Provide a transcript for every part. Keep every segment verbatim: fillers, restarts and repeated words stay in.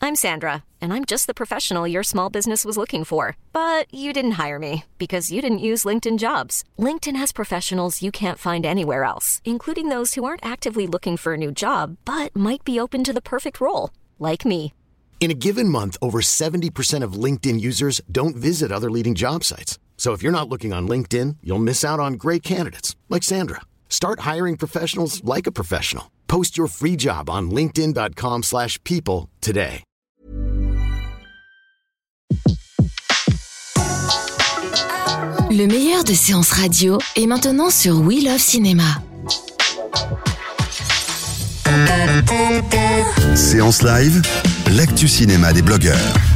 I'm Sandra, and I'm just the professional your small business was looking for. But you didn't hire me because you didn't use LinkedIn Jobs. LinkedIn has professionals you can't find anywhere else, including those who aren't actively looking for a new job, but might be open to the perfect role, like me. In a given month, over seventy percent of LinkedIn users don't visit other leading job sites. So if you're not looking on LinkedIn, you'll miss out on great candidates like Sandra. Start hiring professionals like a professional. Post your free job on linkedin.com slash people today. Le meilleur de séances radio est maintenant sur We Love Cinéma. Séance live, l'actu cinéma des blogueurs.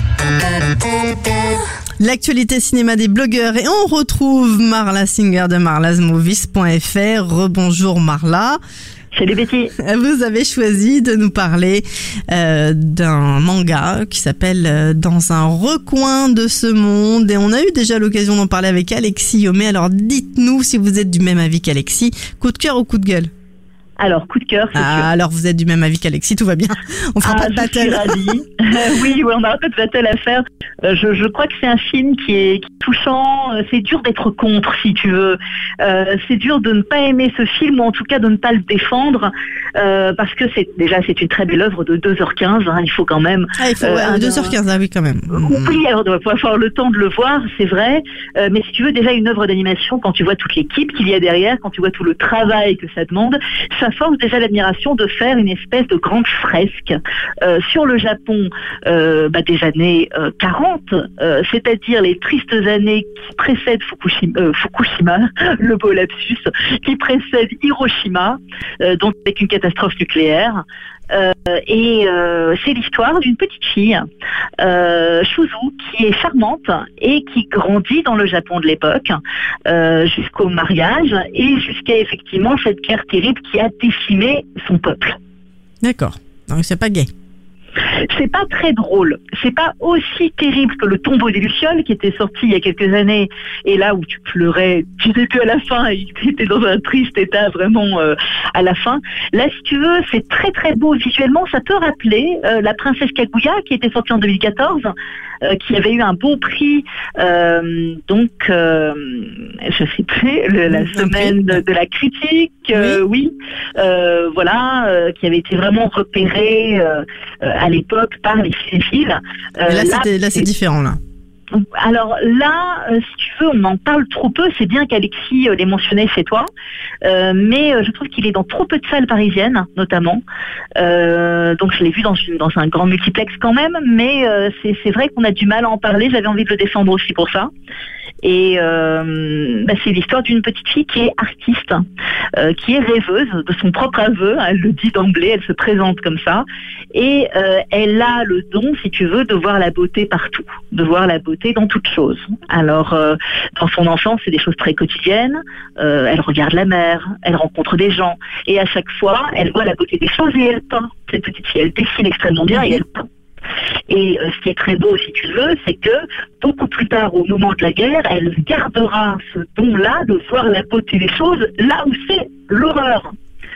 L'actualité cinéma des blogueurs et on retrouve Marla Singer de marlas movies point f r. Rebonjour Marla. Salut Betty. Vous avez choisi de nous parler euh, d'un manga qui s'appelle euh, Dans un recoin de ce monde et on a eu déjà l'occasion d'en parler avec Alexis Yomé. Alors dites-nous si vous êtes du même avis qu'Alexis. Coup de cœur ou coup de gueule? Alors, coup de cœur, c'est ah, sûr. Alors, vous êtes du même avis qu'Alexis, tout va bien. On fera ah, pas de battle. Je suis ravie. oui, oui, on n'aura pas de battle à faire. Euh, je, je crois que c'est un film qui est, qui est touchant. C'est dur d'être contre, si tu veux. Euh, c'est dur de ne pas aimer ce film, ou en tout cas de ne pas le défendre, euh, parce que c'est déjà c'est une très belle œuvre de deux heures quinze. Hein, il faut quand même. Ah, il faut euh, ouais, deux heures quinze, ah oui, quand même. Oui, alors on va pouvoir avoir le temps de le voir, c'est vrai. Euh, mais si tu veux déjà une œuvre d'animation, quand tu vois toute l'équipe qu'il y a derrière, quand tu vois tout le travail que ça demande, ça force déjà l'admiration de faire une espèce de grande fresque euh, sur le Japon euh, bah, des années euh, quarante, euh, c'est-à-dire les tristes années qui précèdent Fukushima, euh, Fukushima le beau lapsus, qui précèdent Hiroshima, euh, donc avec une catastrophe nucléaire. Euh, et euh, c'est l'histoire d'une petite fille, euh, Shuzu, qui est charmante et qui grandit dans le Japon de l'époque euh, jusqu'au mariage et jusqu'à effectivement cette guerre terrible qui a décimé son peuple. D'accord, donc c'est pas gay. C'est pas très drôle. C'est pas aussi terrible que Le Tombeau des Lucioles qui était sorti il y a quelques années et là où tu pleurais du début à la fin et tu étais dans un triste état vraiment euh, à la fin. Là, si tu veux, c'est très très beau visuellement. Ça peut rappeler euh, La Princesse Kaguya qui était sortie en deux mille quatorze, euh, qui avait eu un beau prix, euh, donc euh, je sais plus, le, la semaine de, de la critique, euh, oui, oui euh, voilà, euh, qui avait été vraiment repéré euh, à l'époque par les cinéphiles. Euh, là, là, là c'est différent, là. Alors là, euh, si tu veux, on en parle trop peu. C'est bien qu'Alexis euh, l'ait mentionné chez toi, euh, mais euh, je trouve qu'il est dans trop peu de salles parisiennes, notamment. Euh, donc je l'ai vu dans, une, dans un grand multiplex quand même, mais euh, c'est, c'est vrai qu'on a du mal à en parler. J'avais envie de le défendre aussi pour ça. Et euh, bah, c'est l'histoire d'une petite fille qui est artiste, euh, qui est rêveuse de son propre aveu. Elle le dit d'emblée, elle se présente comme ça. Et euh, elle a le don, si tu veux, de voir la beauté partout, de voir la beauté dans toute chose. Alors, euh, dans son enfance, c'est des choses très quotidiennes. Euh, elle regarde la mer, elle rencontre des gens. Et à chaque fois, elle voit la beauté des choses et elle peint. Cette petite fille, elle dessine extrêmement bien et elle peint. Et euh, ce qui est très beau, si tu veux, c'est que beaucoup plus tard, au moment de la guerre, elle gardera ce don-là de voir la beauté des choses là où c'est l'horreur.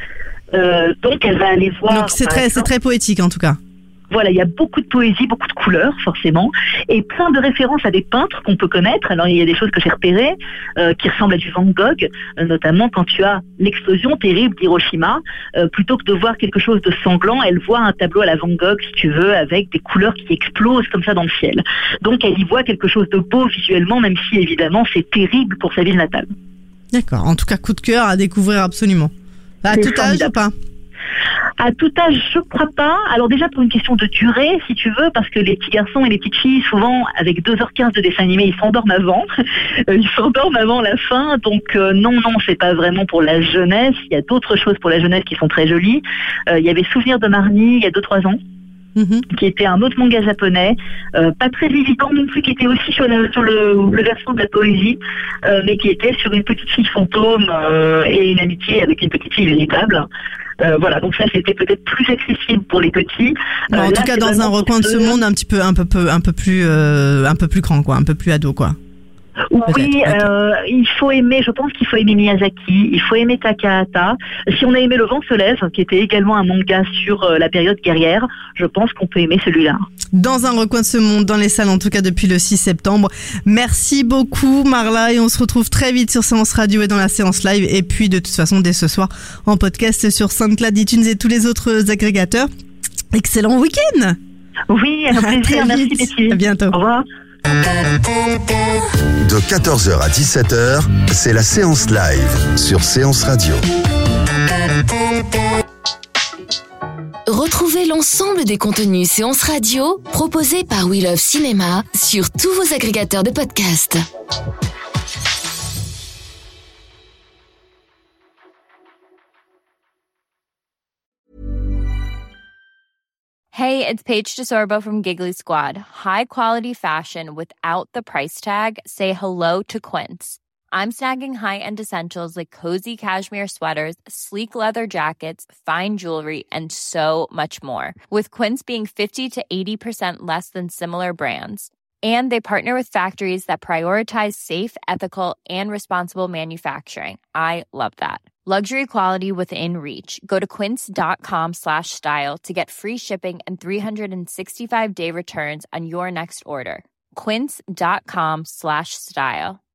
Euh, donc elle va aller voir... Donc c'est très, c'est très poétique en tout cas. Voilà, il y a beaucoup de poésie, beaucoup de couleurs, forcément, et plein de références à des peintres qu'on peut connaître. Alors, il y a des choses que j'ai repérées, euh, qui ressemblent à du Van Gogh, euh, notamment quand tu as l'explosion terrible d'Hiroshima, euh, plutôt que de voir quelque chose de sanglant, elle voit un tableau à la Van Gogh, si tu veux, avec des couleurs qui explosent comme ça dans le ciel. Donc, elle y voit quelque chose de beau visuellement, même si, évidemment, c'est terrible pour sa ville natale. D'accord, en tout cas, coup de cœur à découvrir absolument. À c'est tout âge ou pas ? À tout âge, je crois pas. Alors déjà pour une question de durée, si tu veux, parce que les petits garçons et les petites filles, souvent avec deux heures quinze de dessin animé, ils s'endorment avant. Ils s'endorment avant la fin. Donc euh, non, non, c'est pas vraiment pour la jeunesse. Il y a d'autres choses pour la jeunesse qui sont très jolies. Euh, il y avait Souvenir de Marnie il y a deux trois ans. Mmh. Qui était un autre manga japonais, euh, pas très évident non plus, qui était aussi sur, la, sur le, le versant de la poésie, euh, mais qui était sur une petite fille fantôme euh, et une amitié avec une petite fille véritable. Euh, voilà, donc ça c'était peut-être plus accessible pour les petits. Euh, en là, tout cas, dans un recoin de ce monde, un petit peu, un peu, peu un peu plus, euh, un peu plus grand, quoi, un peu plus ado, quoi. Oui, euh, il faut aimer, je pense qu'il faut aimer Miyazaki, il faut aimer Takahata. Si on a aimé Le Vent se lève, qui était également un manga sur euh, la période guerrière, je pense qu'on peut aimer celui-là. Dans un recoin de ce monde, dans les salles en tout cas depuis le six septembre. Merci beaucoup Marla et on se retrouve très vite sur Séance Radio et dans la séance live et puis de toute façon dès ce soir en podcast sur SoundCloud, iTunes et tous les autres agrégateurs. Excellent week-end. Oui, un plaisir, merci Betty. À bientôt. Au revoir. De quatorze heures à dix-sept heures, c'est la séance live sur Séance Radio. Retrouvez l'ensemble des contenus Séance Radio proposés par We Love Cinéma sur tous vos agrégateurs de podcasts. Hey, it's Paige DeSorbo from Giggly Squad. High quality fashion without the price tag. Say hello to Quince. I'm snagging high-end essentials like cozy cashmere sweaters, sleek leather jackets, fine jewelry, and so much more. With Quince being fifty to eighty percent less than similar brands. And they partner with factories that prioritize safe, ethical, and responsible manufacturing. I love that. Luxury quality within reach. Go to quince.com slash style to get free shipping and three sixty-five day returns on your next order. Quince.com slash style.